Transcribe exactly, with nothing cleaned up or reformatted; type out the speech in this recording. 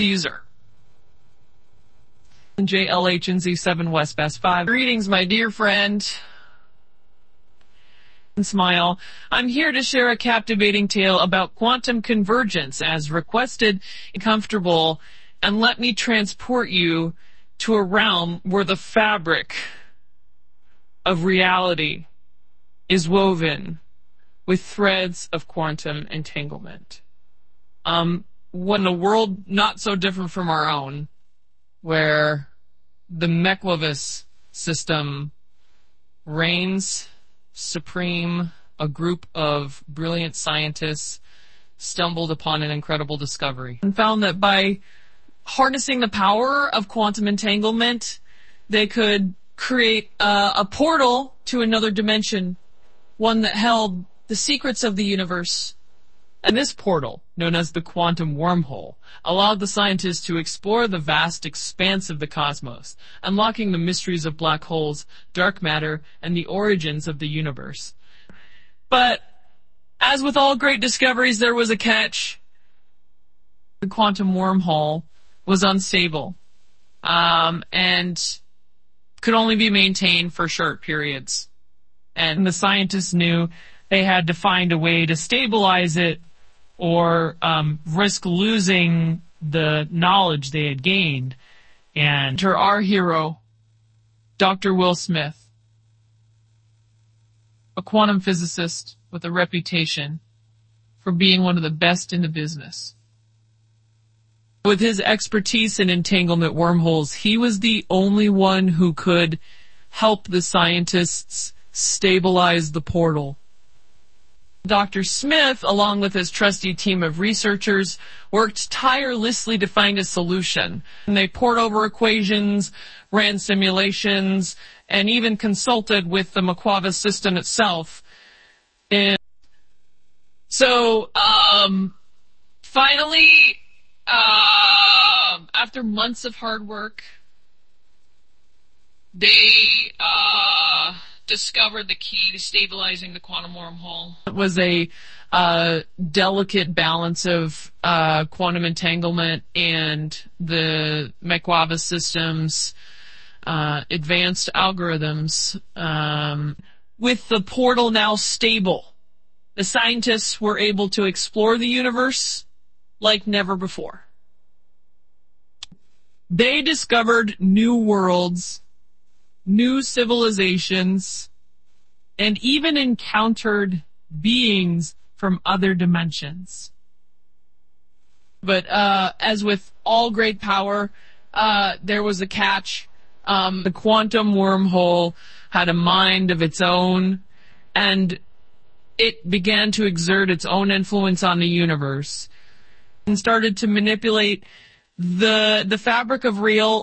User J L H N Z seven West Best five. Greetings, my dear friend. Smile. I'm here to share a captivating tale about quantum convergence as requested and comfortable, and let me transport you to a realm where the fabric of reality is woven with threads of quantum entanglement. Um, when a world not so different from our own, where the Mekwavis system reigns supreme, a group of brilliant scientists stumbled upon an incredible discovery and found that by harnessing the power of quantum entanglement, they could create uh, a portal to another dimension, one that held the secrets of the universe. And this portal, known as the quantum wormhole, allowed the scientists to explore the vast expanse of the cosmos, unlocking the mysteries of black holes, dark matter, and the origins of the universe. But, as with all great discoveries, there was a catch. The quantum wormhole was unstable, um, and could only be maintained for short periods. And the scientists knew they had to find a way to stabilize it, or um, risk losing the knowledge they had gained. And to our hero, Doctor Will Smith, a quantum physicist with a reputation for being one of the best in the business. With his expertise in entanglement wormholes, he was the only one who could help the scientists stabilize the portal. Doctor Smith, along with his trusty team of researchers, worked tirelessly to find a solution. And they pored over equations, ran simulations, and even consulted with the Mekwavis system itself. And so, um, finally, uh, after months of hard work, they, uh, discovered the key to stabilizing the quantum wormhole. It was a uh, delicate balance of uh, quantum entanglement and the Mekwavis system's uh, advanced algorithms. Um, with the portal now stable, the scientists were able to explore the universe like never before. They discovered new worlds, new civilizations, and even encountered beings from other dimensions. But uh, as with all great power, uh, there was a catch. Um, the quantum wormhole had a mind of its own, and it began to exert its own influence on the universe and started to manipulate the the fabric of real